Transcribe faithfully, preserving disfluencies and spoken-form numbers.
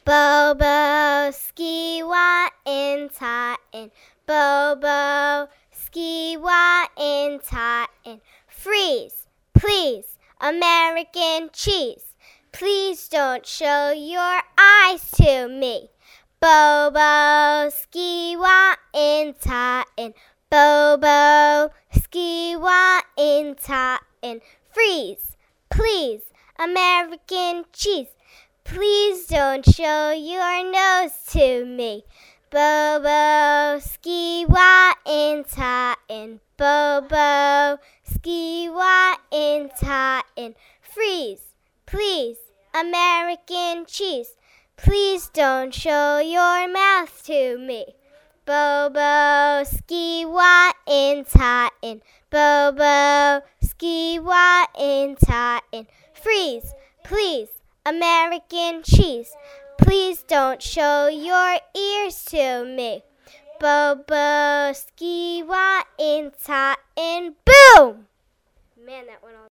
Bobo, ski, wa, in, ta, in. Bobo, ski, wa, in, ta, in. Freeze, please, American cheese. Please don't show your eyes to me. Bobo, ski, wa, in, ta, in. Bobo, ski, wa, in, ta, in. Freeze, please, American cheese. Please don't show your nose to me. Bobo, ski, wa, in, ta, in. Bobo, ski, wa, in, ta, in. Freeze, please, American cheese. Please don't show your mouth to me. Bobo, ski, wa, in, ta, in. Bobo, ski, wa, in, ta, in. Freeze, please, American cheese. Please don't show your ears to me. Bobo, ski, wa, in, ta, in. Boom! Man, that went all